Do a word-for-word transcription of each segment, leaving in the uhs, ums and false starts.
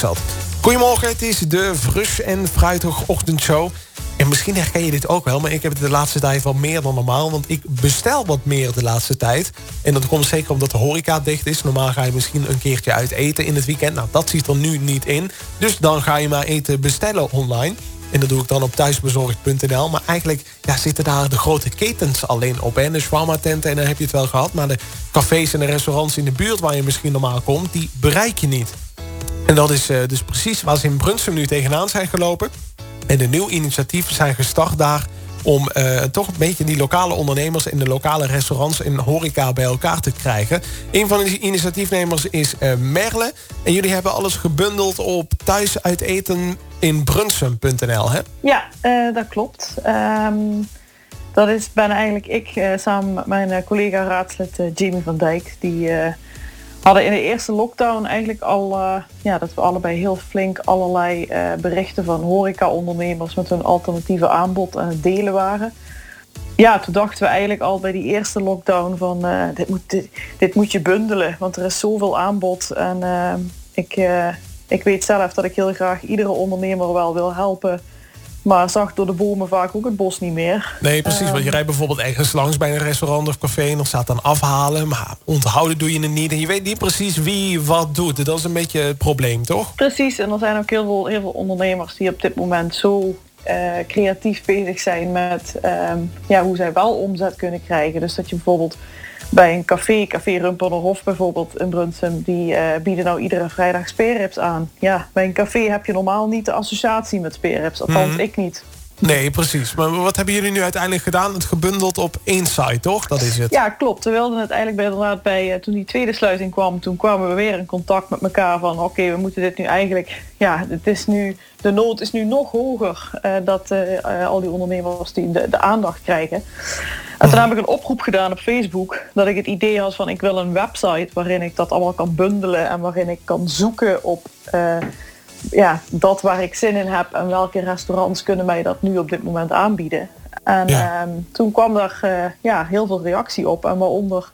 zat. Goedemorgen, het is de Frus en Fruitig ochtendshow. En misschien herken je dit ook wel, maar ik heb het de laatste tijd wel meer dan normaal. Want ik bestel wat meer de laatste tijd. En dat komt zeker omdat de horeca dicht is. Normaal ga je misschien een keertje uit eten in het weekend. Nou, dat zit er nu niet in. Dus dan ga je maar eten bestellen online. En dat doe ik dan op thuisbezorgd punt n l. Maar eigenlijk ja, zitten daar de grote ketens alleen op. Hè? De shawarma-tenten, en dan heb je het wel gehad. Maar de cafés en de restaurants in de buurt waar je misschien normaal komt, die bereik je niet. En dat is uh, dus precies waar ze in Brunsum nu tegenaan zijn gelopen. En de nieuwe initiatieven zijn gestart daar om uh, toch een beetje die lokale ondernemers en de lokale restaurants en horeca bij elkaar te krijgen. Een van de initiatiefnemers is uh, Merle. En jullie hebben alles gebundeld op thuisuiteten in Brunsum punt n l, hè? Ja, uh, dat klopt. Um, dat is ben eigenlijk ik uh, samen met mijn uh, collega raadslid uh, Jamie van Dijk. Die uh, hadden in de eerste lockdown eigenlijk al uh, ja, dat we allebei heel flink allerlei uh, berichten van horeca-ondernemers met hun alternatieve aanbod aan het delen waren. Ja, toen dachten we eigenlijk al bij die eerste lockdown van uh, dit, moet, dit, dit moet je bundelen, want er is zoveel aanbod. En uh, ik, uh, ik weet zelf dat ik heel graag iedere ondernemer wel wil helpen. Maar zag door de bomen vaak ook het bos niet meer. Nee, precies. Um, want je rijdt bijvoorbeeld ergens langs bij een restaurant of café en dan staat dan afhalen. Maar onthouden doe je het niet. En je weet niet precies wie wat doet. Dat is een beetje het probleem, toch? Precies. En er zijn ook heel veel, heel veel ondernemers die op dit moment zo uh, creatief bezig zijn met um, ja, hoe zij wel omzet kunnen krijgen. Dus dat je bijvoorbeeld bij een café, Café Rumpernerhof bijvoorbeeld in Brunsum, die uh, bieden nou iedere vrijdag speerrips aan. Ja, bij een café heb je normaal niet de associatie met speerrips, althans mm-hmm. ik niet. Nee, precies. Maar wat hebben jullie nu uiteindelijk gedaan? Het gebundeld op één site, toch? Dat is het. Ja, klopt. We wilden het eigenlijk bij, inderdaad bij, uh, toen die tweede sluiting kwam, toen kwamen we weer in contact met elkaar van oké, okay, we moeten dit nu eigenlijk, ja, het is nu, de nood is nu nog hoger uh, dat uh, uh, al die ondernemers die de, de aandacht krijgen. En toen heb ik een oproep gedaan op Facebook dat ik het idee had van ik wil een website waarin ik dat allemaal kan bundelen en waarin ik kan zoeken op uh, ja, dat waar ik zin in heb en welke restaurants kunnen mij dat nu op dit moment aanbieden. En ja. um, toen kwam daar uh, ja, heel veel reactie op en waaronder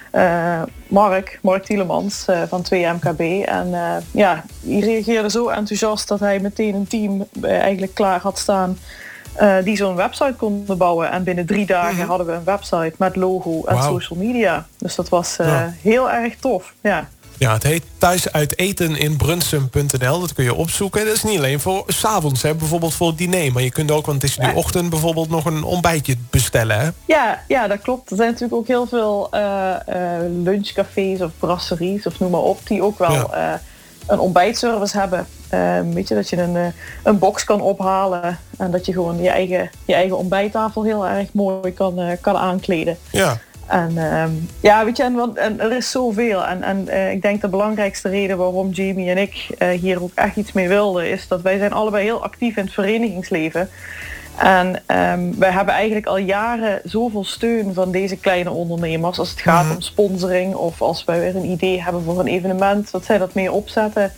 uh, Mark, Mark Tielemans uh, van twee M K B. En uh, ja, die reageerde zo enthousiast dat hij meteen een team uh, eigenlijk klaar had staan Uh, die zo'n website konden bouwen. En binnen drie dagen mm-hmm. hadden we een website met logo en wow. social media. Dus dat was uh, ja. heel erg tof. Ja. Ja, het heet thuisuiteten in Brunsum punt n l. Dat kun je opzoeken. Dat is niet alleen voor 's avonds, hè, bijvoorbeeld voor het diner. Maar je kunt ook, want het is nu ja. ochtend, bijvoorbeeld nog een ontbijtje bestellen. Hè? Ja, ja, dat klopt. Er zijn natuurlijk ook heel veel uh, uh, lunchcafés of brasseries of noem maar op, die ook wel ja. uh, een ontbijtservice hebben. Uh, weet je, dat je een, uh, een box kan ophalen en dat je gewoon je eigen, je eigen ontbijttafel heel erg mooi kan, uh, kan aankleden. Ja. En uh, ja, weet je, en, want, en er is zoveel. En, en uh, ik denk de belangrijkste reden waarom Jamie en ik uh, hier ook echt iets mee wilden, is dat wij zijn allebei heel actief in het verenigingsleven. En um, wij hebben eigenlijk al jaren zoveel steun van deze kleine ondernemers als het gaat mm-hmm. om sponsoring of als wij weer een idee hebben voor een evenement, dat zij dat mee opzetten.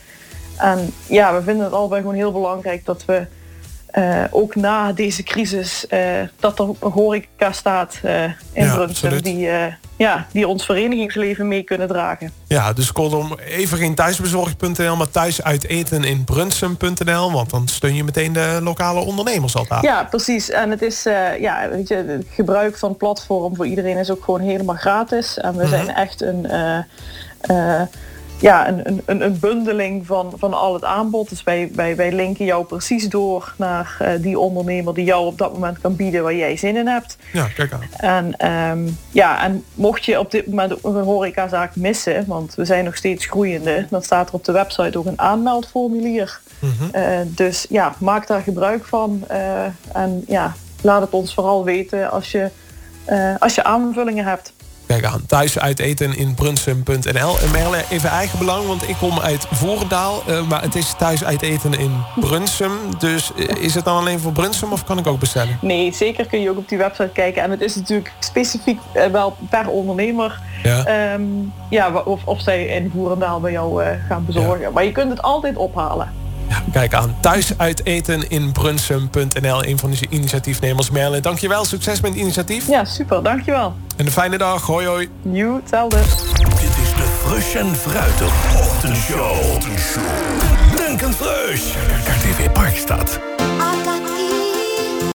En ja, we vinden het allebei gewoon heel belangrijk dat we uh, ook na deze crisis, uh, dat er een horeca staat uh, in ja, Brunsum die, uh, ja, die ons verenigingsleven mee kunnen dragen. Ja, dus kortom, even geen thuisbezorgd punt n l, maar thuisuiteten in Brunsum punt n l, want dan steun je meteen de lokale ondernemers al daar. Ja, precies. En het is, uh, ja, weet je, het gebruik van het platform voor iedereen is ook gewoon helemaal gratis. En we mm-hmm. zijn echt een Uh, uh, Ja, een, een, een bundeling van, van al het aanbod. Dus wij, wij, wij linken jou precies door naar uh, die ondernemer die jou op dat moment kan bieden waar jij zin in hebt. Ja, kijk aan. En, um, ja, en mocht je op dit moment ook een horecazaak missen, want we zijn nog steeds groeiende, dan staat er op de website ook een aanmeldformulier. Mm-hmm. Uh, dus ja, maak daar gebruik van. Uh, en ja, laat het ons vooral weten als je, uh, als je aanvullingen hebt. Kijk aan, thuisuiteten in Brunsum punt n l. En Merle, even eigen belang, want ik kom uit Voerendaal. Uh, maar het is thuisuiteten in Brunsum. Dus uh, is het dan alleen voor Brunsum of kan ik ook bestellen? Nee, zeker kun je ook op die website kijken. En het is natuurlijk specifiek uh, wel per ondernemer. Ja. Um, ja, of, of zij in Voerendaal bij jou uh, gaan bezorgen. Ja. Maar je kunt het altijd ophalen. Ja, kijk aan, thuisuiteten in Brunsum punt n l. Een van de initiatiefnemers, Merle. Dankjewel, succes met het initiatief. Ja, super, dankjewel. En een fijne dag, hoi hoi. Joe, hetzelfde. Dit is de Frus en Fruitig ochtendshow. Denk aan Zaagstad.